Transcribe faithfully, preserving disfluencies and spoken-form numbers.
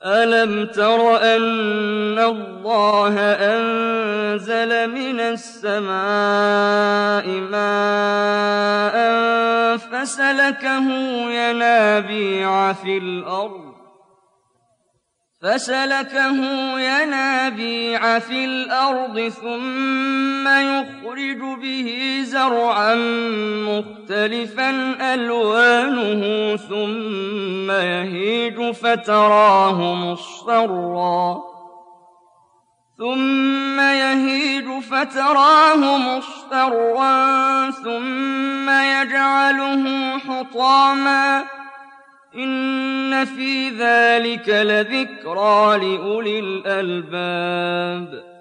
أَلَمْ تَرَ أَنَّ اللَّهَ أَنزَلَ مِنَ السَّمَاءِ مَاءً فَسَلَكَهُ يَنَابِيعَ فِي الْأَرْضِ فَسَلَكَهُ يَنَابِيعَ فِي الْأَرْضِ ثُمَّ يُخْرِجُ بِهِ زَرْعًا مُّخْتَلِفًا أَلْوَانُهُ ثُمَّ يَهِيجُ فَتَرَاهُ مُصْفَرًّا ثُمَّ يَهِيجُ فَتَرَاهُ مُصْفَرًّا ثُمَّ يَجْعَلُهُ حُطَامًا ۚ إِنَّ فِي ذَٰلِكَ لَذِكْرَىٰ لِأُولِي الْأَلْبَابِ